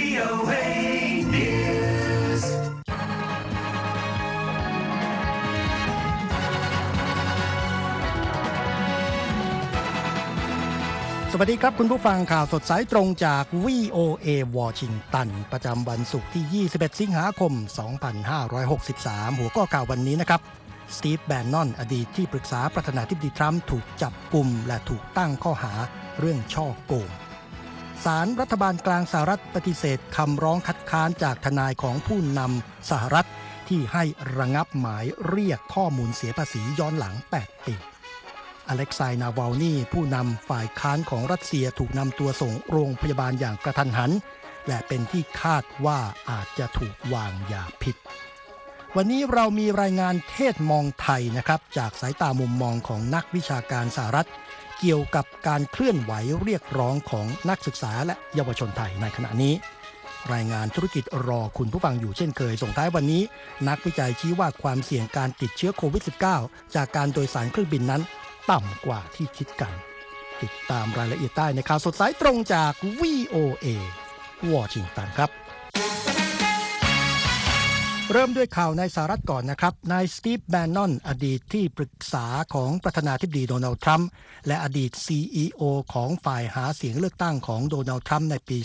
VOA News สวัสดีครับคุณผู้ฟังข่าวสดสายตรงจาก VOA วอชิงตันประจำวันศุกร์ที่21สิงหาคม2563หัวข้อข่าววันนี้นะครับสตีฟแบนนอนอดีตที่ปรึกษาประธานาธิบดีทรัมป์ถูกจับกุมและถูกตั้งข้อหาเรื่องฉ้อโกงศาลรัฐบาลกลางสหรัฐปฏิเสธคำร้องคัดค้านจากทนายของผู้นำสหรัฐที่ให้ระงับหมายเรียกข้อมูลเสียภาษีย้อนหลัง8ปีอเล็กซาย นาวาลนีผู้นำฝ่ายค้านของรัสเซียถูกนำตัวส่งโรงพยาบาลอย่างกระทันหันและเป็นที่คาดว่าอาจจะถูกวางยาพิษวันนี้เรามีรายงานเทศมองไทยนะครับจากสายตามุมมองของนักวิชาการสหรัฐเกี่ยวกับการเคลื่อนไหวเรียกร้องของนักศึกษาและเยาวชนไทยในขณะนี้รายงานธุรกิจรอคุณผู้ฟังอยู่เช่นเคยส่งท้ายวันนี้นักวิจัยชี้ว่าความเสี่ยงการติดเชื้อโควิด -19 จากการโดยสารเครื่องบินนั้นต่ำกว่าที่คิดกันติดตามรายละเอียดได้ในข่าวสดสายตรงจาก VOA วอชิงตันครับเริ่มด้วยข่าวในสหรัฐก่อนนะครับนายสตีฟแบนนอนอดีตที่ปรึกษาของประธานาธิบดีโดนัลด์ทรัมป์และอดีต CEO ของฝ่ายหาเสียงเลือกตั้งของโดนัลด์ทรัมป์ในปี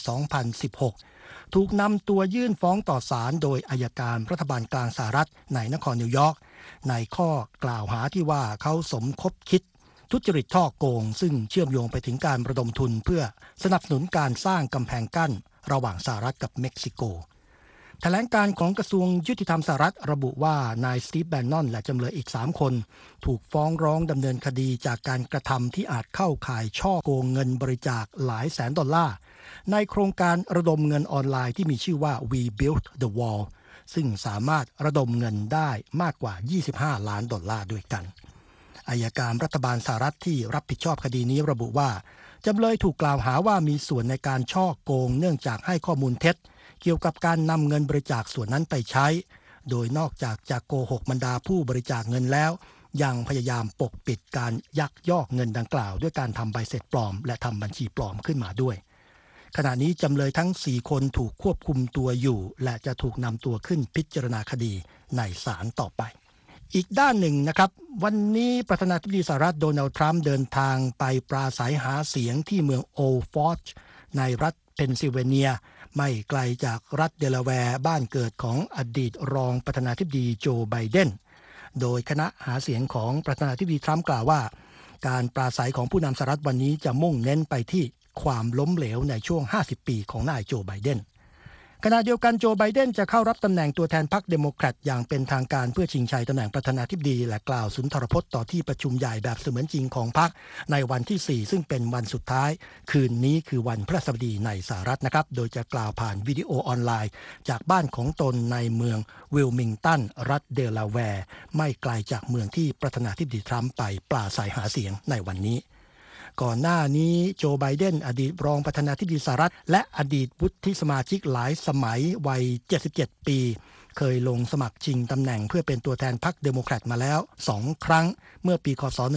2016 ถูกนำตัวยื่นฟ้องต่อศาลโดยอัยการรัฐบาลกลางสหรัฐในนครนิวยอร์กในข้อกล่าวหาที่ว่าเขาสมคบคิดทุจริตฉ้อโกงซึ่งเชื่อมโยงไปถึงการระดมทุนเพื่อสนับสนุนการสร้างกำแพงกั้นระหว่างสหรัฐกับเม็กซิโกแถลงการของกระทรวงยุติธรรมสหรัฐระบุว่านายสตีฟแบนนอนและจำเลยอีก3คนถูกฟ้องร้องดำเนินคดีจากการกระทำที่อาจเข้าข่ายฉ้อโกงเงินบริจาคหลายแสนดอลลาร์ในโครงการระดมเงินออนไลน์ที่มีชื่อว่า We Built the Wall ซึ่งสามารถระดมเงินได้มากกว่า25ล้านดอลลาร์ด้วยกันอัยการรัฐบาลสหรัฐที่รับผิดชอบคดีนี้ระบุว่าจำเลยถูกกล่าวหาว่ามีส่วนในการฉ้อโกงเนื่องจากให้ข้อมูลเท็จเกี่ยวกับการนำเงินบริจาคส่วนนั้นไปใช้โดยนอกจากจะโกหกบรรดาผู้บริจาคเงินแล้วยังพยายามปกปิดการยักยอกเงินดังกล่าวด้วยการทำใบเสร็จปลอมและทำบัญชีปลอมขึ้นมาด้วยขณะนี้จำเลยทั้ง4คนถูกควบคุมตัวอยู่และจะถูกนำตัวขึ้นพิจารณาคดีในศาลต่อไปอีกด้านหนึ่งนะครับวันนี้ประธานาธิบดีสหรัฐโดนัลด์ทรัมป์เดินทางไปปราศัยหาเสียงที่เมืองโอลด์ฟอร์ดในรัฐเพนซิลเวเนียไม่ไกลจากรัฐเดลาแวร์บ้านเกิดของอดีตรองประธานาธิบดีโจไบเดนโดยคณะหาเสียงของประธานาธิบดีทรัมป์กล่าวว่าการปราศัยของผู้นำสหรัฐวันนี้จะมุ่งเน้นไปที่ความล้มเหลวในช่วง50ปีของนายโจไบเดนขณะเดียวกันโจไบเดนจะเข้ารับตำแหน่งตัวแทนพรรคเดโมแครตอย่างเป็นทางการเพื่อชิงชัยตำแหน่งประธานาธิบดีและกล่าวสุนทรพจน์ต่อที่ประชุมใหญ่แบบเสมือนจริงของพรรคในวันที่4ซึ่งเป็นวันสุดท้ายคืนนี้คือวันพฤหัสบดีในสหรัฐนะครับโดยจะกล่าวผ่านวิดีโอออนไลน์จากบ้านของตนในเมืองวิลมิงตันรัฐเดลาแวร์ไม่ไกลจากเมืองที่ประธานาธิบดีทรัมป์ไปปราศัยหาเสียงในวันนี้ก่อนหน้านี้โจไบเดนอดีตรองประธานาธิบดีสหรัฐและอดีตวุฒิสมาชิกหลายสมัยวัย77ปีเคยลงสมัครชิงตำแหน่งเพื่อเป็นตัวแทนพรรคเดโมแครตมาแล้ว2ครั้งเมื่อปีคศ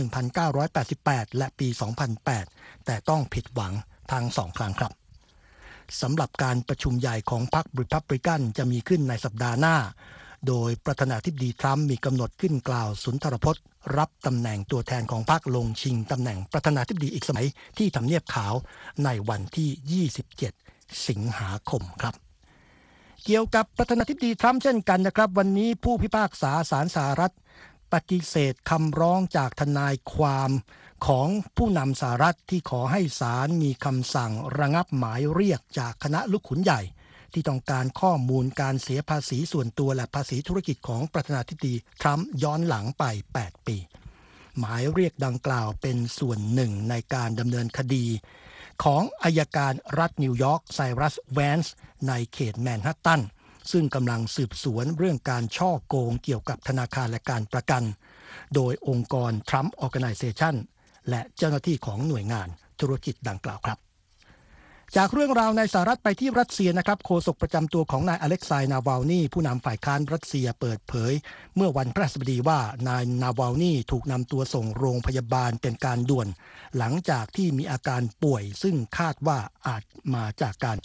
1988และปี2008แต่ต้องผิดหวังทั้ง2ครั้งครับสำหรับการประชุมใหญ่ของพรรครีพับลิกันจะมีขึ้นในสัปดาห์หน้าโดยประธานาธิบดีทรัมป์มีกำหนดขึ้นกล่าวสุนทรพจน์รับตำแหน่งตัวแทนของพรรคลงชิงตำแหน่งประธานาธิบดีอีกสมัยที่ทำเนียบขาวในวันที่27สิงหาคมครับเกี่ยวกับประธานาธิบดีทรัมป์เช่นกันนะครับวันนี้ผู้พิพากษาศาลสหรัฐปฏิเสธคำร้องจากทนายความของผู้นำสหรัฐที่ขอให้ศาลมีคำสั่งระงับหมายเรียกจากคณะลูกขุนใหญ่ที่ต้องการข้อมูลการเสียภาษีส่วนตัวและภาษีธุรกิจของประธานาธิบดีทรัมป์ย้อนหลังไป8ปีหมายเรียกดังกล่าวเป็นส่วนหนึ่งในการดำเนินคดีของอัยการรัฐนิวยอร์กไซรัสแวนส์ในเขตแมนฮัตตันซึ่งกำลังสืบสวนเรื่องการฉ้อโกงเกี่ยวกับธนาคารและการประกันโดยองค์กร Trump Organization และเจ้าหน้าที่ของหน่วยงานธุรกิจดังกล่าวครับจากเรื่องราวในสหรัฐไปที่รัสเซียนะครับโฆษกประจำตัวของนายอเล็กซาย นาวาลนีผู้นำฝ่ายค้านรัสเซียเปิดเผยเมื่อวันพฤหัสบดีว่านายนาวาลนีถูกนำตัวส่งโรงพยาบาลเป็นการด่วนหลังจากที่มีอาการป่วยซึ่งคาดว่าอาจมาจากการถูก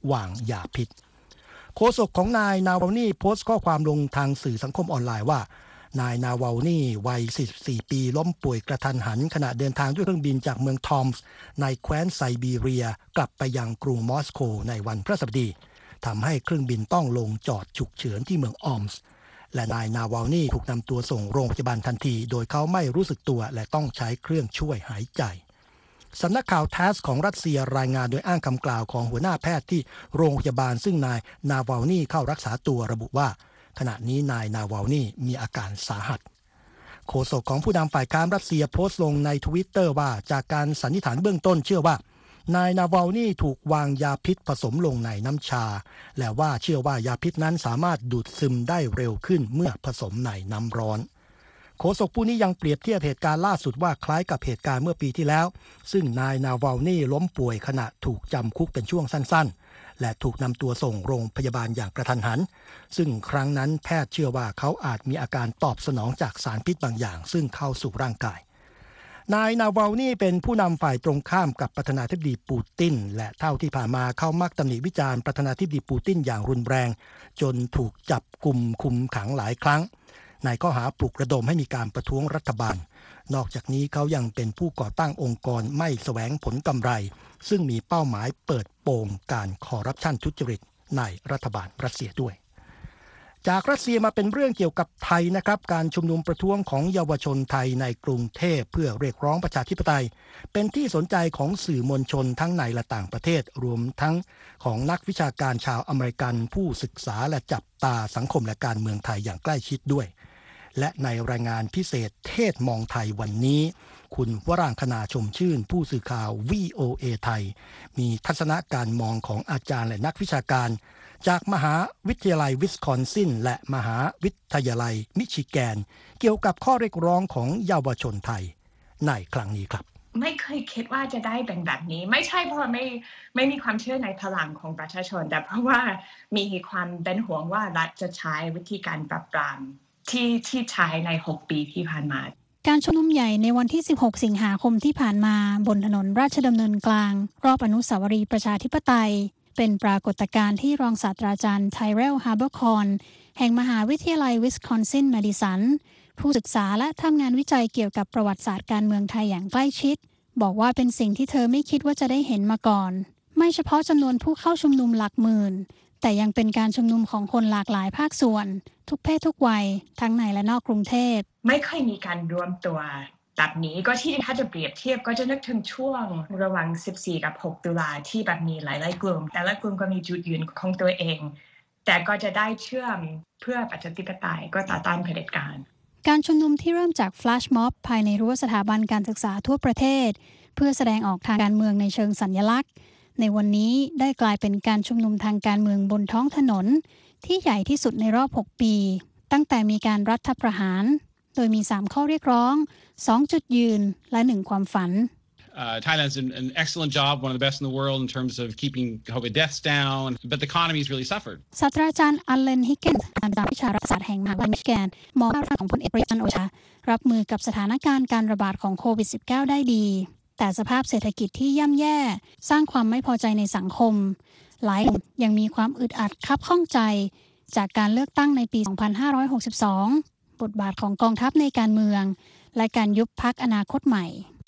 วางยาพิษโฆษกของนายนาวานีโพสต์ข้อความลงทางสื่อสังคมออนไลน์ว่านายนาวานีวัย 44 ปีล้มป่วยกระทันหันขณะเดินทางด้วยเครื่องบินจากเมืองทอมส์ในแคว้นไซบีเรียกลับไปยังกรุงมอสโกในวันพฤหัสบดีทำให้เครื่องบินต้องลงจอดฉุกเฉินที่เมืองออมส์และนายนาวานีถูกนำตัวส่งโรงพยาบาลทันทีโดยเขาไม่รู้สึกตัวและต้องใช้เครื่องช่วยหายใจสำนักข่าวทัสของรัสเซียรายงานโดยอ้างคำกล่าวของหัวหน้าแพทย์ที่โรงพยาบาลซึ่งนายนาวานีเข้ารักษาตัวระบุว่าขณะนี้นายนาวานีมีอาการสาหัสโฆษกของผู้นำฝ่ายค้านรัสเซียโพสต์ลงใน Twitter ว่าจากการสันนิษฐานเบื้องต้นเชื่อว่านายนาวานีถูกวางยาพิษผสมลงในน้ำชาและว่าเชื่อว่ายาพิษนั้นสามารถดูดซึมได้เร็วขึ้นเมื่อผสมในน้ำร้อนโฆษกผู้นี้ยังเปรียบเทียบเหตุการณ์ล่าสุดว่าคล้ายกับเหตุการณ์เมื่อปีที่แล้วซึ่งนายนาวานีล้มป่วยขณะถูกจำคุกเป็นช่วงสั้นๆและถูกนำตัวส่งโรงพยาบาลอย่างกระทันหันซึ่งครั้งนั้นแพทย์เชื่อว่าเขาอาจมีอาการตอบสนองจากสารพิษบางอย่างซึ่งเข้าสู่ร่างกายนายนาวานีเป็นผู้นำฝ่ายตรงข้ามกับประธานาธิบดีปูตินและเท่าที่ผ่านมาเขามักตำหนิวิจารณ์ประธานาธิบดีปูตินอย่างรุนแรงจนถูกจับกุมคุมขังหลายครั้งในข้อหาปลุกระดมให้มีการประท้วงรัฐบาลนอกจากนี้เขายังเป็นผู้ก่อตั้งองค์กรไม่แสวงผลกำไรซึ่งมีเป้าหมายเปิดโปงการคอร์รัปชันทุจริตในรัฐบาลรัสเซียด้วยจากรัสเซียมาเป็นเรื่องเกี่ยวกับไทยนะครับการชุมนุมประท้วงของเยาวชนไทยในกรุงเทพเพื่อเรียกร้องประชาธิปไตยเป็นที่สนใจของสื่อมวลชนทั้งในและต่างประเทศรวมทั้งของนักวิชาการชาวอเมริกันผู้ศึกษาและจับตาสังคมและการเมืองไทยอย่างใกล้ชิดด้วยและในรายงานพิเศษเทศมองไทยวันนี้คุณวรางคณาชมชื่นผู้สื่อข่าว VOA ไทยมีทัศนะการมองของอาจารย์และนักวิชาการจากมหาวิทยาลัยวิสคอนซินและมหาวิทยาลัยมิชิแกนเกี่ยวกับข้อเรียกร้องของเยาวชนไทยในครั้งนี้ครับไม่เคยคิดว่าจะได้เป็นแบบนี้ไม่ใช่เพราะไม่มีความเชื่อในพลังของประชาชนแต่เพราะว่ามีความเป็นห่วงว่ารัฐจะใช้วิธีการปราบปรามที่ใช้ใน6ปีที่ผ่านมาการชุมนุมใหญ่ในวันที่16สิงหาคมที่ผ่านมาบนถนนราชดำเนินกลางรอบอนุสาวรีย์ประชาธิปไตยเป็นปรากฏการณ์ที่รองศาสตราจารย์ไทเรล ฮาร์เบอร์คอนแห่งมหาวิทยาลัยวิสคอนซิน แมดิสันผู้ศึกษาและทำงานวิจัยเกี่ยวกับประวัติศาสตร์การเมืองไทยอย่างใกล้ชิดบอกว่าเป็นสิ่งที่เธอไม่คิดว่าจะได้เห็นมาก่อนไม่เฉพาะจำนวนผู้เข้าชุมนุมหลักหมื่นแต่ยังเป็นการชุมนุมของคนหลากหลายภาคส่วนทุกเพศทุกวัยทั้งในและนอกกรุงเทพไม่เคยมีการรวมตัวแบบนี้ก็ที่ถ้าจะเปรียบเทียบก็จะนึกถึงช่วงระหว่าง14กับ6ตุลาที่แบบมีหลายๆกลุ่มแต่ละกลุ่มก็มีจุดยืนของตัวเองแต่ก็จะได้เชื่อมเพื่อประชาธิปไตยก็ต่อต้านเผด็จการการชุมนุมที่เริ่มจากแฟลชม็อบภายในรั้วสถาบันการศึกษาทั่วประเทศเพื่อแสดงออกทางการเมืองในเชิงสัญลักษณ์ในวันนี้ได้กลายเป็นการชุมนุมทางการเมืองบนท้องถนนที่ใหญ่ที่สุดในรอบ6ปีตั้งแต่มีการรัฐประหารโดยมี3ข้อเรียกร้อง2จุดยืนและ1ความฝัน Thailand's an excellent job, one of the best in the world in terms of keeping COVID deaths down, but the economy's really suffered. ศาสตราจารย์อัลเลน ฮิกเกนส์อาจารย์วิชารัฐศาสตร์แห่งมหาวิทยาลัยมิชิแกนมองว่ารัฐของพลเอกประยุทธ์จันทร์โอชารับมือกับสถานการณ์การระบาดของโควิด -19 ได้ดีแต่สภาพเศรษฐกิจที่ย่ำแย่สร้างความไม่พอใจในสังคมหลายยังมีความอึดอัดคับข้องใจจากการเลือกตั้งในปี 2562 บทบาทของกองทัพในการเมืองและการยุบพรรคอนาคตใหม่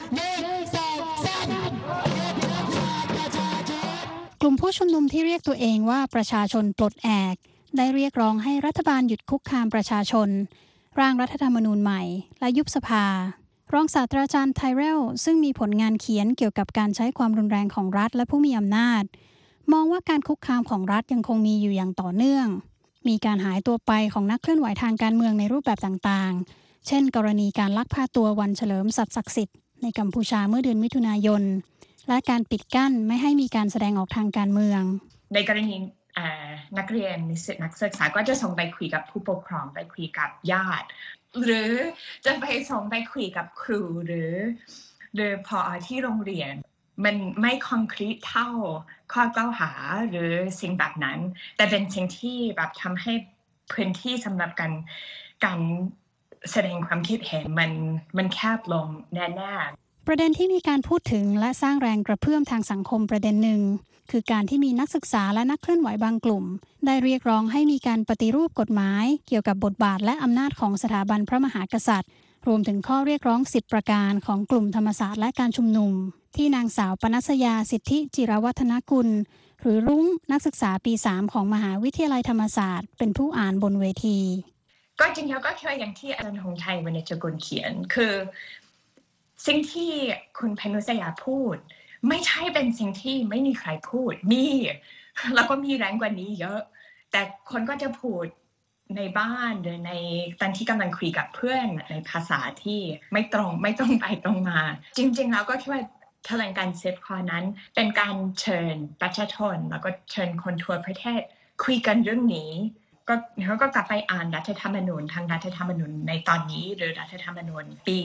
กลุ่มผู้ชุมนุมที่เรียกตัวเองว่าประชาชนปลดแอกได้เรียกร้องให้รัฐบาลหยุดคุกคามประชาชนร่างรัฐธรรมนูญใหม่และยุบสภารองศาสตราจารย์ไทเรลซึ่งมีผลงานเขียนเกี่ยวกับการใช้ความรุนแรงของรัฐและผู้มีอำนาจมองว่าการคุกคามของรัฐยังคงมีอยู่อย่างต่อเนื่องมีการหายตัวไปของนักเคลื่อนไหวทางการเมืองในรูปแบบต่างๆเช่นกรณีการลักพาตัววันเฉลิมสัตย์ศักดิ์สิทธิ์ในกัมพูชาเมื่อเดือนมิถุนายนและการปิดกั้นไม่ให้มีการแสดงออกทางการเมืองในกรณีนักเรียนนิสิตนักศึกษาก็จะส่งไปคุยกับผู้ปกครองไปคุยกับญาติหรือจะไปส่งไปคุยกับครูหรือผอ.ที่โรงเรียนมันไม่คอนกรีตเท่าข้อกล่าวหาหรือสิ่งแบบนั้นแต่เป็นสิ่งที่แบบทำให้พื้นที่สำหรับการแสดงความคิดเห็นมันแคบลงแน่ประเด็นที่มีการพูดถึงและสร้างแรงกระเพื่อมทางสังคมประเด็นหนึ่งคือการที่มีนักศึกษาและนักเคลื่อนไหวบางกลุ่มได้เรียกร้องให้มีการปฏิรูปกฎหมายเกี่ยวกับบทบาทและอำนาจของสถาบันพระมหากษัตริย์รวมถึงข้อเรียกร้อง10ประการของกลุ่มธรรมศาสตร์และการชุมนุมที่นางสาวปนัสยาสิทธิจิรวัฒนกุลหรือรุ้งนักศึกษาปี3ของมหาวิทยาลัยธรรมศาสตร์เป็นผู้อ่านบนเวทีก็จริงแล้วก็คิดว่าอย่างที่อาจารย์หงส์ไทยวรรณจกุลเขียนคือสิ่งที่คุณปนัสยาพูดไม่ใช่เป็นสิ่งที่ไม่มีใครพูดมีแล้วก็มีแรงกว่านี้เยอะแต่คนก็จะพูดในบ้านหรือในตอนที่กำลังคุยกับเพื่อนในภาษาที่ไม่ตรงไปตรงมาจริงๆแล้วก็คิดว่าแถลงการณ์10 ข้อนั้นเป็นการเชิญประชาชนแล้วก็เชิญคนทั่วประเทศคุยกันเรื่องนี้เขาก็กลับไปอ่านรัฐธรรมนูญทางรัฐธรรมนูญในตอนนี้หรือรัฐธรรมนูญปี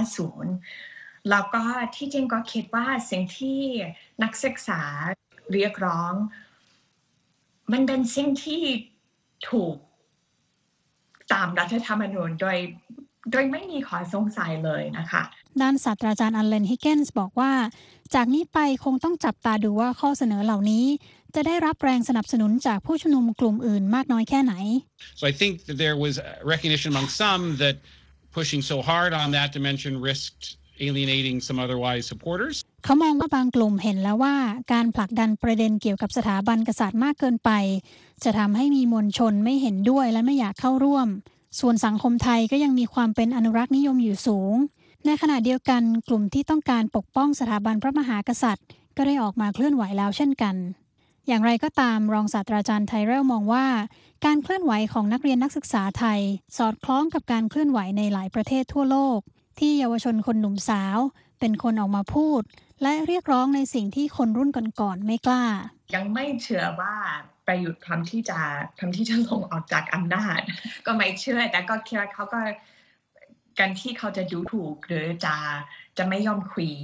50แล้วก็ที่จริงก็คิดว่าสิ่งที่นักศึกษาเรียกร้องมันเป็นสิ่งที่ถูกตามรัฐธรรมนูญโดยไม่มีข้อสงสัยเลยนะคะด้านศาสตราจารย์อัลเลนฮิกเกนส์บอกว่าจากนี้ไปคงต้องจับตาดูว่าข้อเสนอเหล่านี้จะได้รับแรงสนับสนุนจากผู้ชุมนุมกลุ่มอื่นมากน้อยแค่ไหน So I think that there was recognition among some that pushing so hard on that dimension risked alienating some otherwise supporters. เขามองว่าบางกลุ่มเห็นแล้วว่าการผลักดันประเด็นเกี่ยวกับสถาบันกษัตริย์มากเกินไปจะทำให้มีมวลชนไม่เห็นด้วยและไม่อยากเข้าร่วมส่วนสังคมไทยก็ยังมีความเป็นอนุรักษ์นิยมอยู่สูงในขณะเดียวกันกลุ่มที่ต้องการปกป้องสถาบันพระมหากษัตริย์ก็ได้ออกมาเคลื่อนไหวแล้วเช่นกันอย่างไรก็ตามรองศาสตราจารย์ไทเรลมองว่าการเคลื่อนไหวของนักเรียนนักศึกษาไทยสอดคล้องกับการเคลื่อนไหวในหลายประเทศทั่วโลกที่เยาวชนคนหนุ่มสาวเป็นคนออกมาพูดและเรียกร้องในสิ่งที่คนรุ่นก่อนๆไม่กล้ายังไม่เชื่อว่าประยุทธ์ทำที่จะลงออกจากอำนาจก็ไม่เชื่อแต่ก็คิดว่าเขาก็การที่เขาจะดูถูกหรือจะไม่ยอมคุย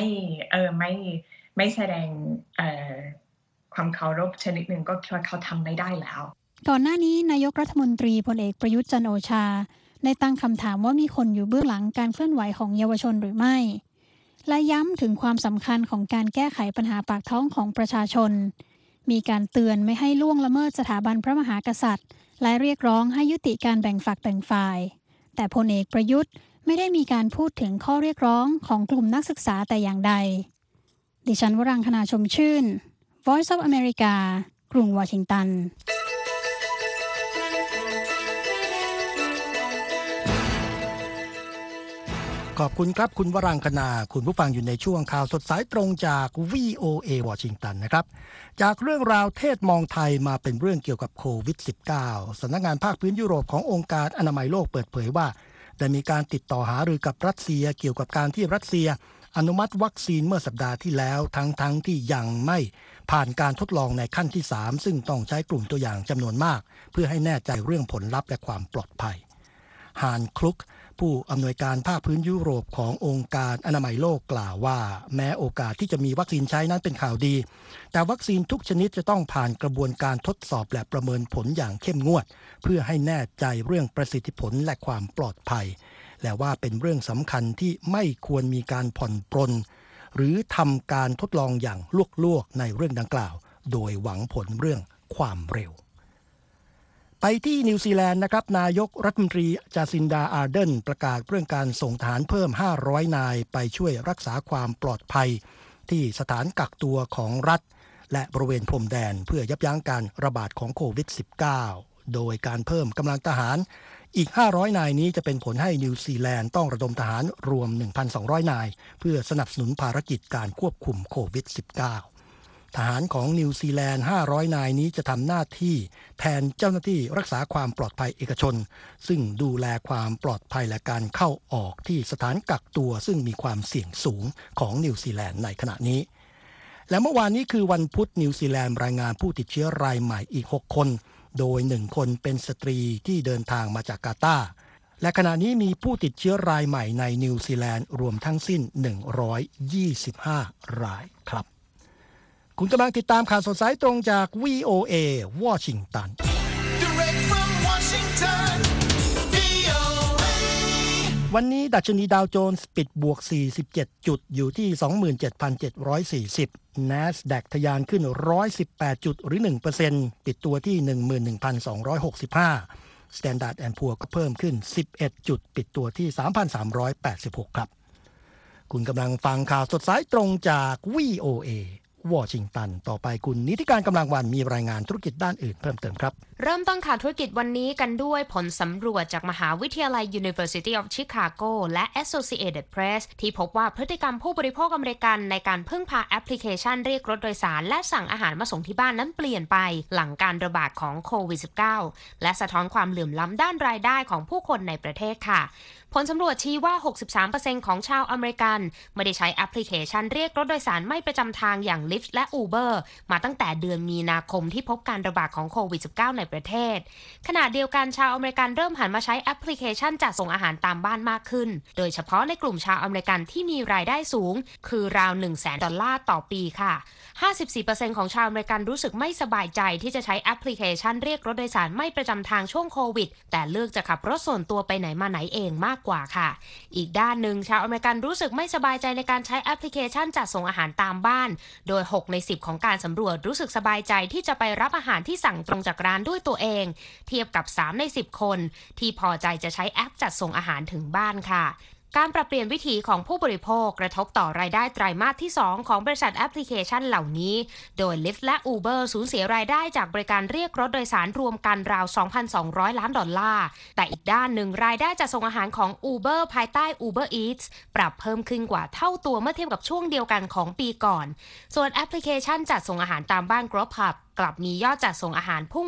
ไม่แสดงความเคารพชนิดหนึ่งก็คิดว่าเขาทำไม่ได้แล้วก่อนหน้านี้นายกรัฐมนตรีพลเอกประยุทธ์จันทร์โอชาได้ตั้งคำถามว่ามีคนอยู่เบื้องหลังการเคลื่อนไหวของเยาวชนหรือไม่และย้ำถึงความสำคัญของการแก้ไขปัญหาปากท้องของประชาชนมีการเตือนไม่ให้ล่วงละเมิดสถาบันพระมหากษัตริย์และเรียกร้องให้ยุติการแบ่งฝักแบ่งฝ่ายแต่พลเอกประยุทธ์ไม่ได้มีการพูดถึงข้อเรียกร้องของกลุ่มนักศึกษาแต่อย่างใดดิฉันวรังคณาชมชื่น Voice of America กรุงวอชิงตันขอบคุณครับคุณวรังคณาคุณผู้ฟังอยู่ในช่วงข่าวสดสายตรงจาก VOA วอชิงตันนะครับจากเรื่องราวเทศมองไทยมาเป็นเรื่องเกี่ยวกับโควิด -19 สำนักงานภาคพื้นยุโรปขององค์การอนามัยโลกเปิดเผยว่าได้มีการติดต่อหารือกับรัสเซียเกี่ยวกับการที่รัสเซียอนุมัติวัคซีนเมื่อสัปดาห์ที่แล้วทั้งที่ยังไม่ผ่านการทดลองในขั้นที่3ซึ่งต้องใช้กลุ่มตัวอย่างจำนวนมากเพื่อให้แน่ใจเรื่องผลลัพธ์และความปลอดภัยฮานคลุกผู้อำนวยการภาคพื้นยุโรปขององค์การอนามัยโลกกล่าวว่าแม้โอกาสที่จะมีวัคซีนใช้นั้นเป็นข่าวดีแต่วัคซีนทุกชนิดจะต้องผ่านกระบวนการทดสอบและประเมินผลอย่างเข้มงวดเพื่อให้แน่ใจเรื่องประสิทธิผลและความปลอดภัยและว่าเป็นเรื่องสำคัญที่ไม่ควรมีการผ่อนปรนหรือทำการทดลองอย่างลวกๆในเรื่องดังกล่าวโดยหวังผลเรื่องความเร็วไปที่นิวซีแลนด์นะครับนายกรัฐมนตรีจาซินดาอาร์เดนประกาศเรื่องการส่งทหารเพิ่ม500นายไปช่วยรักษาความปลอดภัยที่สถานกักตัวของรัฐและบริเวณพรมแดนเพื่อยับยั้งการระบาดของโควิด -19 โดยการเพิ่มกำลังทหารอีก500นายนี้จะเป็นผลให้นิวซีแลนด์ต้องระดมทหารรวม 1,200 นายเพื่อสนับสนุนภารกิจการควบคุมโควิด -19ทหารของนิวซีแลนด์500นายนี้จะทำหน้าที่แทนเจ้าหน้าที่รักษาความปลอดภัยเอกชนซึ่งดูแลความปลอดภัยและการเข้าออกที่สถานกักตัวซึ่งมีความเสี่ยงสูงของนิวซีแลนด์ในขณะนี้และเมื่อวานนี้คือวันพุธนิวซีแลนด์รายงานผู้ติดเชื้อรายใหม่อีก6คนโดย1คนเป็นสตรีที่เดินทางมาจากกาตาร์และขณะนี้มีผู้ติดเชื้อรายใหม่ในนิวซีแลนด์รวมทั้งสิ้น125รายครับคุณกำลังติดตามข่าวสดสายตรงจาก VOA วอชิงตัน Direct from Washington, VOA วันนี้ดัชนีดาวโจนส์ปิดบวก47จุดอยู่ที่ 27,740 NASDAQ ทะยานขึ้น118จุดหรือ 1% ปิดตัวที่ 11,265 Standard & Poor's ก็เพิ่มขึ้น11จุดปิดตัวที่ 3,386 ครับคุณกำลังฟังข่าวสดสายตรงจาก VOA วอชิงตันต่อไปคุณนิติการกำลังวันมีรายงานธุรกิจด้านอื่นเพิ่มเติมครับเริ่มต้นข่าวธุรกิจวันนี้กันด้วยผลสำรวจจากมหาวิทยาลัย University of Chicago และ Associated Press ที่พบว่าพฤติกรรมผู้บริโภคอเมริกันในการพึ่งพาแอปพลิเคชันเรียกรถโดยสารและสั่งอาหารมาส่งที่บ้านนั้นเปลี่ยนไปหลังการระบาดของโควิด -19 และสะท้อนความเหลื่อมล้ำด้านรายได้ของผู้คนในประเทศค่ะผลสำรวจชี้ว่า 63% ของชาวอเมริกันไม่ได้ใช้แอปพลิเคชันเรียกรถโดยสารไม่ประจำทางอย่าง Lyft และ Uber มาตั้งแต่เดือนมีนาคมที่พบการระบาดของโควิด -19 ในประเทศขณะเดียวกันชาวอเมริกันเริ่มหันมาใช้แอปพลิเคชันจัดส่งอาหารตามบ้านมากขึ้นโดยเฉพาะในกลุ่มชาวอเมริกันที่มีรายได้สูงคือราว $100,000 ต่อปีค่ะ 54% ของชาวอเมริกันรู้สึกไม่สบายใจที่จะใช้แอปพลิเคชันเรียกรถโดยสารไม่ประจำทางช่วงโควิดแต่เลือกจะขับรถส่วนตัวไปไหนมาไหนเองมากกว่าค่ะอีกด้านหนึ่งชาวอเมริกันรู้สึกไม่สบายใจในการใช้แอปพลิเคชันจัดส่งอาหารตามบ้านโดย6ใน10ของการสำรวจรู้สึกสบายใจที่จะไปรับอาหารที่สั่งตรงจากร้านด้วยตัวเองเทียบกับ3ใน10คนที่พอใจจะใช้แอปจัดส่งอาหารถึงบ้านค่ะการปรับเปลี่ยนวิถีของผู้บริโภคกระทบต่อรายได้ไตรมาสที่2ของบริษัทแอปพลิเคชันเหล่านี้โดย Lyft และ Uber สูญเสียรายได้จากบริการเรียกรถโดยสารรวมกันราว $2,200 ล้านแต่อีกด้านหนึ่งรายได้จากส่งอาหารของ Uber ภายใต้ Uber Eats ปรับเพิ่มขึ้นกว่าเท่าตัวเมื่อเทียบกับช่วงเดียวกันของปีก่อนส่วนแอปพลิเคชันจัดส่งอาหารตามบ้าน Grubhubกลับมียอดจัดส่งอาหารพุ่ง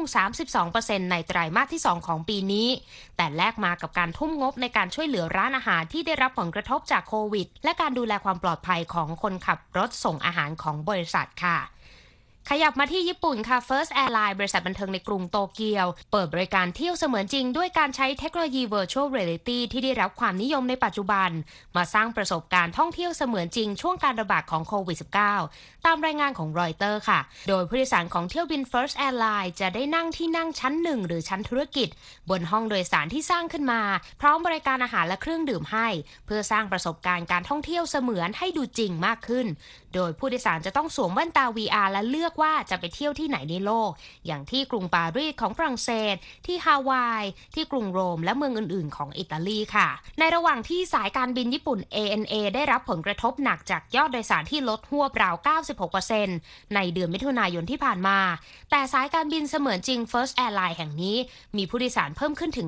32% ในไตรมาสที่2ของปีนี้แต่แลกมากับการทุ่มงบในการช่วยเหลือร้านอาหารที่ได้รับผลกระทบจากโควิดและการดูแลความปลอดภัยของคนขับรถส่งอาหารของบริษัทค่ะขยับมาที่ญี่ปุ่นค่ะ First Airlines บริษัทบันเทิงในกรุงโตเกียวเปิดบริการเที่ยวเสมือนจริงด้วยการใช้เทคโนโลยี Virtual Reality ที่ได้รับความนิยมในปัจจุบันมาสร้างประสบการณ์ท่องเที่ยวเสมือนจริงช่วงการระบาดของโควิด -19 ตามรายงานของรอยเตอร์ค่ะโดยผู้โดยสารของเที่ยวบิน First Airlines จะได้นั่งที่นั่งชั้น1หรือชั้นธุรกิจบนห้องโดยสารที่สร้างขึ้นมาพร้อมบริการอาหารและเครื่องดื่มให้เพื่อสร้างประสบการณ์การท่องเที่ยวเสมือนให้ดูจริงมากขึ้นโดยผู้โดยสารจะต้องสวมแว่นตา VR และเลือกว่าจะไปเที่ยวที่ไหนในโลกอย่างที่กรุงปารีสของฝรั่งเศสที่ฮาวายที่กรุงโรมและเมืองอื่นๆของอิตาลีค่ะในระหว่างที่สายการบินญี่ปุ่น ANA ได้รับผลกระทบหนักจากยอดโดยสารที่ลดหวบราว 96% ในเดือนมิถุนายนที่ผ่านมาแต่สายการบินเสมือนจริง First Airlines แห่งนี้มีผู้โดยสารเพิ่มขึ้นถึง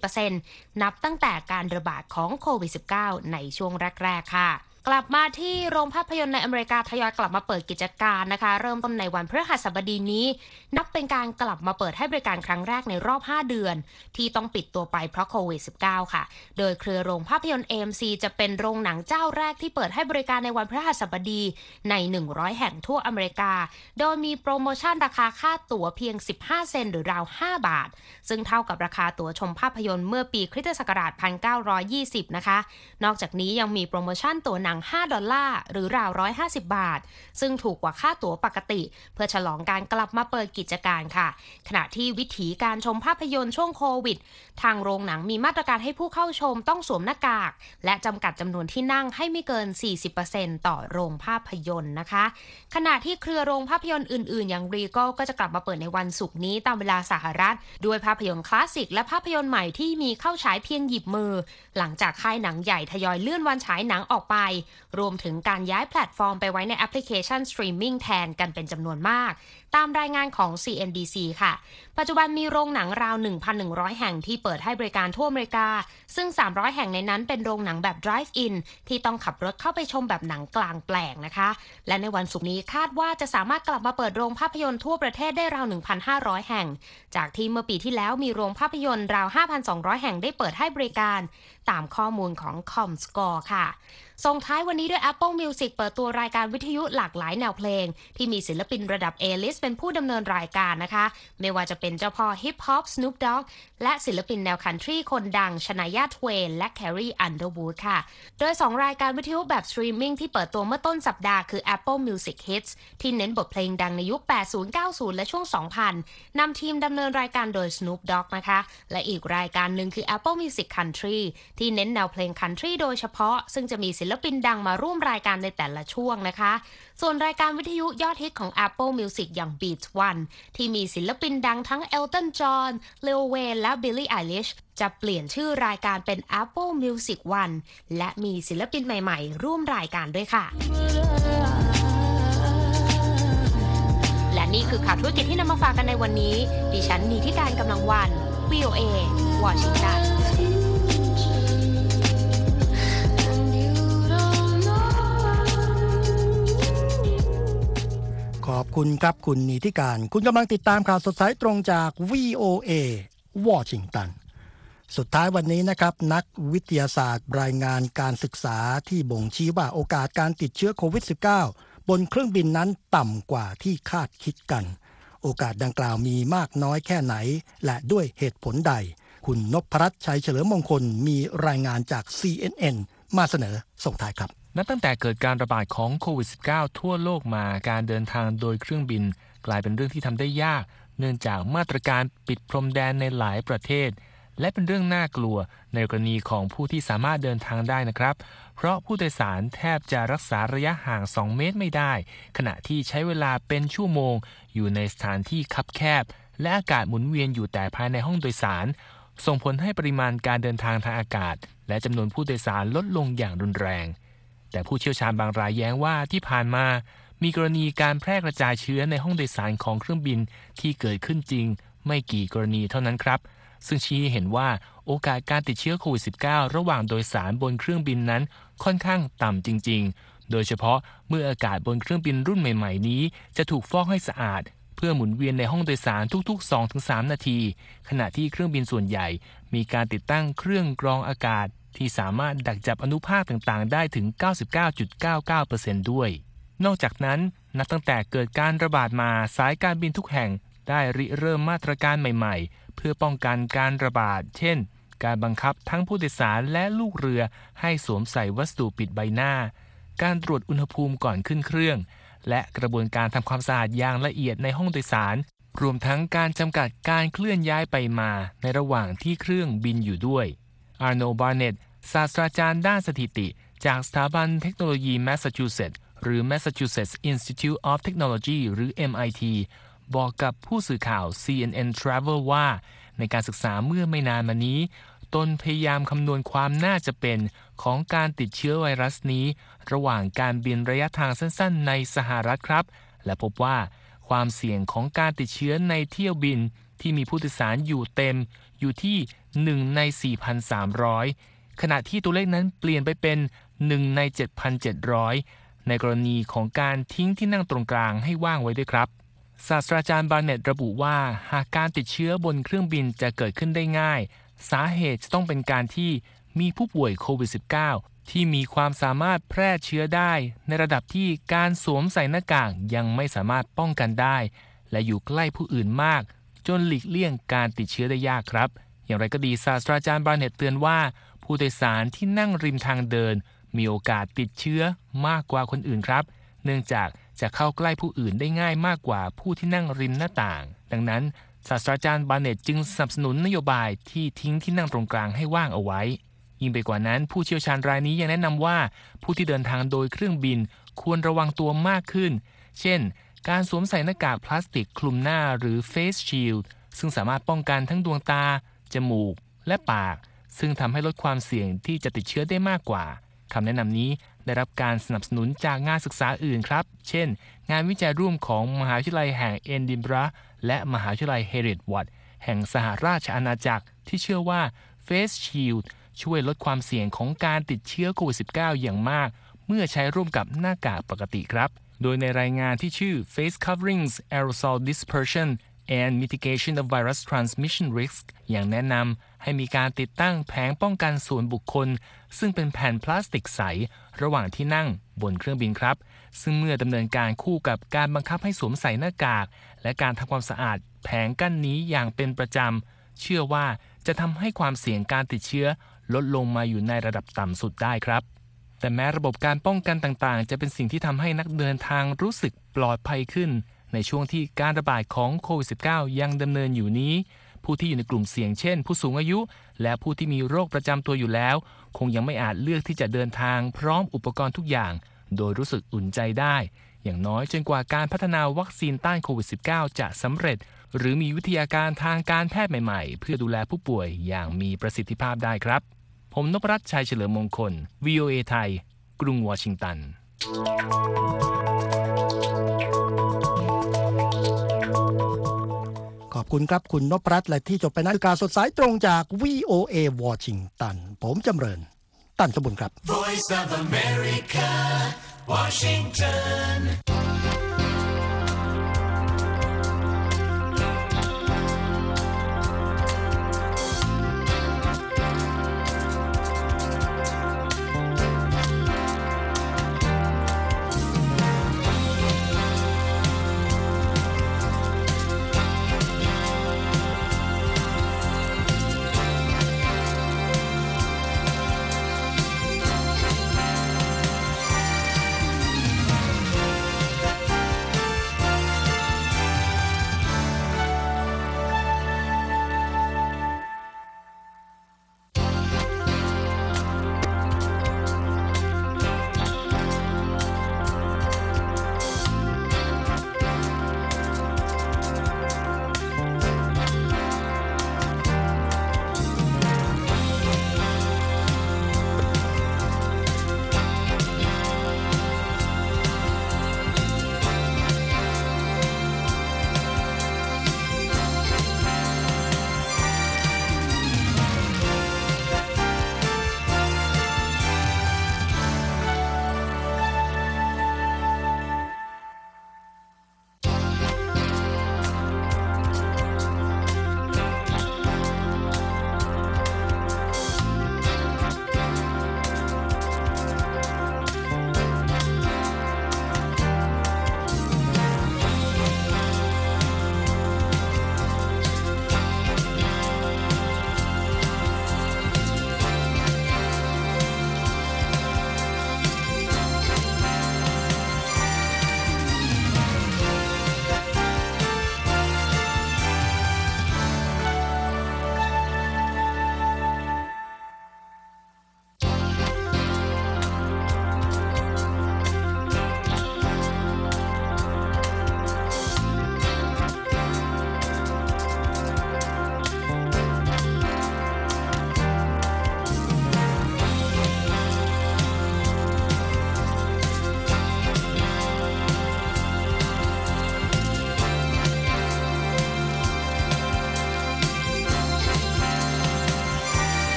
50% นับตั้งแต่การระบาดของโควิด -19 ในช่วงแรกๆค่ะกลับมาที่โรงภาพยนตร์ในอเมริกาทยอยกลับมาเปิดกิจการนะคะเริ่มต้นในวันพฤหัสบดีนี้นับเป็นการกลับมาเปิดให้บริการครั้งแรกในรอบ5เดือนที่ต้องปิดตัวไปเพราะโควิด -19 ค่ะโดยเครือโรงภาพยนตร์ AMC จะเป็นโรงหนังเจ้าแรกที่เปิดให้บริการในวันพฤหัสบดีใน100แห่งทั่วอเมริกาโดยมีโปรโมชั่นราคาค่าตั๋วเพียง15เซนต์หรือราว5บาทซึ่งเท่ากับราคาตั๋วชมภาพยนตร์เมื่อปีคริสตศักราช1920นะคะนอกจากนี้ยังมีโปรโมชั่นตั๋วหนัง$5หรือราว150บาทซึ่งถูกกว่าค่าตั๋วปกติเพื่อฉลองการกลับมาเปิดกิจการค่ะขณะที่วิถีการชมภาพยนตร์ช่วงโควิดทางโรงหนังมีมาตรการให้ผู้เข้าชมต้องสวมหน้ากากและจำกัดจำนวนที่นั่งให้ไม่เกิน 40% ต่อโรงภาพยนตร์นะคะขณะที่เครือโรงภาพยนตร์อื่นๆอย่าง Regal ก็จะกลับมาเปิดในวันศุกร์นี้ตามเวลาสหรัฐด้วยภาพยนตร์คลาสสิกและภาพยนตร์ใหม่ที่มีเข้าฉายเพียงหยิบมือหลังจากค่ายหนังใหญ่ทยอยเลื่อนวันฉายหนังออกไปรวมถึงการย้ายแพลตฟอร์มไปไว้ในแอปพลิเคชันสตรีมมิ่งแทนกันเป็นจำนวนมากตามรายงานของ CNBC ค่ะปัจจุบันมีโรงหนังราว 1,100 แห่งที่เปิดให้บริการทั่วอเมริกาซึ่ง300แห่งในนั้นเป็นโรงหนังแบบ Drive-in ที่ต้องขับรถเข้าไปชมแบบหนังกลางแปลงนะคะและในวันศุกร์นี้คาดว่าจะสามารถกลับมาเปิดโรงภาพยนตร์ทั่วประเทศได้ราว 1,500 แห่งจากที่เมื่อปีที่แล้วมีโรงภาพยนตร์ราว 5,200 แห่งได้เปิดให้บริการตามข้อมูลของ ComScore ค่ะส่งท้ายายวันนี้ด้วย Apple Music เปิดตัวรายการวิทยุหลากหลายแนวเพลงที่มีศิลปินระดับ A-list เป็นผู้ดำเนินรายการนะคะไม่ว่าจะเป็นเจ้าพ่อฮิปฮอป Snoop Dogg และศิลปินแนวคันทรีคนดังชนายา ทเวนและ Carrie Underwood ค่ะโดย2รายการวิทยุแบบสตรีมมิ่งที่เปิดตัวเมื่อต้นสัปดาห์คือ Apple Music Hits ที่เน้นบทเพลงดังในยุค 80 90 และช่วง 2000 นำทีมดำเนินรายการโดย Snoop Dogg นะคะและอีกรายการหนึ่งคือ Apple Music Country ที่เน้นแนวเพลงคันทรีโดยเฉพาะซึ่งจะมีศิลปินดังมาร่วมรายการในแต่ละช่วงนะคะส่วนรายการวิทยุยอดฮิตของ Apple Music อย่าง Beats One ที่มีศิลปินดังทั้ง Elton John, Lil Wayne และ Billie Eilish จะเปลี่ยนชื่อรายการเป็น Apple Music One และมีศิลปินใหม่ๆร่วมรายการด้วยค่ะและนี่คือข่าวธุรกิจที่นำมาฝากกันในวันนี้ดิฉันนีธิการกำลังวัน VOA วอชิงตันขอบคุณครับคุณนิติการคุณกำลังติดตามข่าวสดสายตรงจาก VOA วอชิงตันสุดท้ายวันนี้นะครับนักวิทยาศาสตร์รายงานการศึกษาที่บ่งชี้ว่าโอกาสการติดเชื้อโควิด -19 บนเครื่องบินนั้นต่ำกว่าที่คาดคิดกันโอกาสดังกล่าวมีมากน้อยแค่ไหนและด้วยเหตุผลใดคุณนพรัตน์ชัยเฉลิมมงคลมีรายงานจาก CNN มาเสนอส่งท้ายครับนับตั้งแต่เกิดการระบาดของโควิด -19 ทั่วโลกมาการเดินทางโดยเครื่องบินกลายเป็นเรื่องที่ทำได้ยากเนื่องจากมาตรการปิดพรมแดนในหลายประเทศและเป็นเรื่องน่ากลัวในกรณีของผู้ที่สามารถเดินทางได้นะครับเพราะผู้โดยสารแทบจะรักษาระยะห่าง2เมตรไม่ได้ขณะที่ใช้เวลาเป็นชั่วโมงอยู่ในสถานที่คับแคบและอากาศหมุนเวียนอยู่แต่ภายในห้องโดยสารส่งผลให้ปริมาณการเดินทางทางอากาศและจำนวนผู้โดยสารลดลงอย่างรุนแรงแต่ผู้เชี่ยวชาญบางรายแย้งว่าที่ผ่านมามีกรณีการแพร่กระจายเชื้อในห้องโดยสารของเครื่องบินที่เกิดขึ้นจริงไม่กี่กรณีเท่านั้นครับซึ่งชี้ให้เห็นว่าโอกาสการติดเชื้อโควิด -19 ระหว่างโดยสารบนเครื่องบินนั้นค่อนข้างต่ำจริงๆโดยเฉพาะเมื่ออากาศบนเครื่องบินรุ่นใหม่ๆนี้จะถูกฟอกให้สะอาดเพื่อหมุนเวียนในห้องโดยสารทุกๆ 2-3 นาทีขณะที่เครื่องบินส่วนใหญ่มีการติดตั้งเครื่องกรองอากาศที่สามารถดักจับอนุภาคต่างๆได้ถึง 99.99% ด้วยนอกจากนั้นนับตั้งแต่เกิดการระบาดมาสายการบินทุกแห่งได้ริเริ่มมาตรการใหม่ๆเพื่อป้องกันการระบาดเช่นการบังคับทั้งผู้โดยสารและลูกเรือให้สวมใส่วัสดุปิดใบหน้าการตรวจอุณหภูมิก่อนขึ้นเครื่องและกระบวนการทำความสะอาดอย่างละเอียดในห้องโดยสารรวมทั้งการจำกัดการเคลื่อนย้ายไปมาในระหว่างที่เครื่องบินอยู่ด้วยอาร์โน บาร์เน็ตศาสตราจารย์ด้านสถิติจากสถาบันเทคโนโลยีแมสซาชูเซตส์หรือ Massachusetts Institute of Technology หรือ MIT บอกกับผู้สื่อข่าว CNN Travel ว่าในการศึกษาเมื่อไม่นานมานี้ตนพยายามคำนวณความน่าจะเป็นของการติดเชื้อไวรัสนี้ระหว่างการบินระยะทางสั้นๆในสหรัฐครับและพบว่าความเสี่ยงของการติดเชื้อในเที่ยวบินที่มีผู้โดยสารอยู่เต็มอยู่ที่1ใน 4,300 ขณะที่ตัวเลขนั้นเปลี่ยนไปเป็น1ใน 7,700 ในกรณีของการทิ้งที่นั่งตรงกลางให้ว่างไว้ด้วยครับศาสตราจารย์บาร์เน็ตระบุว่าหากการติดเชื้อบนเครื่องบินจะเกิดขึ้นได้ง่ายสาเหตุจะต้องเป็นการที่มีผู้ป่วยโควิด -19 ที่มีความสามารถแพร่เชื้อได้ในระดับที่การสวมใส่หน้ากากยังไม่สามารถป้องกันได้และอยู่ใกล้ผู้อื่นมากจนหลีกเลี่ยงการติดเชื้อได้ยากครับอย่างไรก็ดีศาสตราจารย์บาร์เน็ตเตือนว่าผู้โดยสารที่นั่งริมทางเดินมีโอกาสติดเชื้อมากกว่าคนอื่นครับเนื่องจากจะเข้าใกล้ผู้อื่นได้ง่ายมากกว่าผู้ที่นั่งริมหน้าต่างดังนั้นศาสตราจารย์บาร์เน็ตจึงสนับสนุนนโยบายที่ทิ้งที่นั่งตรงกลางให้ว่างเอาไว้ยิ่งไปกว่านั้นผู้เชี่ยวชาญรายนี้ยังแนะนำว่าผู้ที่เดินทางโดยเครื่องบินควรระวังตัวมากขึ้นเช่นการสวมใส่หน้ากากพลาสติกคลุมหน้าหรือ Face Shield ซึ่งสามารถป้องกันทั้งดวงตาจมูกและปากซึ่งทำให้ลดความเสี่ยงที่จะติดเชื้อได้มากกว่าคำแนะนำนี้ได้รับการสนับสนุนจากงานศึกษาอื่นครับเช่นงานวิจัยร่วมของมหาวิทยาลัยแห่งเอดินบะระและมหาวิทยาลัยเฮริดวัดแห่งสหราชอาณาจักรที่เชื่อว่า Face Shield ช่วยลดความเสี่ยงของการติดเชื้อโควิด -19 อย่างมากเมื่อใช้ร่วมกับหน้ากากปกติครับโดยในรายงานที่ชื่อ Face Coverings Aerosol Dispersion and Mitigation of Virus Transmission Risk อย่างแนะนำให้มีการติดตั้งแผงป้องกันส่วนบุคคลซึ่งเป็นแผ่นพลาสติกใสระหว่างที่นั่งบนเครื่องบินครับซึ่งเมื่อดำเนินการคู่กับการบังคับให้สวมใส่หน้ากากและการทำความสะอาดแผงกั้นนี้อย่างเป็นประจำเชื่อว่าจะทำให้ความเสี่ยงการติดเชื้อลดลงมาอยู่ในระดับต่ำสุดได้ครับแต่แม้ระบบการป้องกันต่างๆจะเป็นสิ่งที่ทำให้นักเดินทางรู้สึกปลอดภัยขึ้นในช่วงที่การระบาดของโควิด -19 ยังดำเนินอยู่นี้ผู้ที่อยู่ในกลุ่มเสี่ยงเช่นผู้สูงอายุและผู้ที่มีโรคประจำตัวอยู่แล้วคงยังไม่อาจเลือกที่จะเดินทางพร้อมอุปกรณ์ทุกอย่างโดยรู้สึกอุ่นใจได้อย่างน้อยจนกว่าการพัฒนาวัคซีนต้านโควิด -19 จะสำเร็จหรือมีวิทยาการทางการแพทย์ใหม่ๆเพื่อดูแลผู้ป่วยอย่างมีประสิทธิภาพได้ครับผมนพรัตน์ ชัยเฉลิมมงคล VOA ไทยกรุงวอชิงตันขอบคุณครับคุณนพรัตน์และที่จบไปนั้นคือการสดสายตรงจาก VOA วอชิงตันผมจำเริญตั้นสมบุญครับ Voice of America, Washington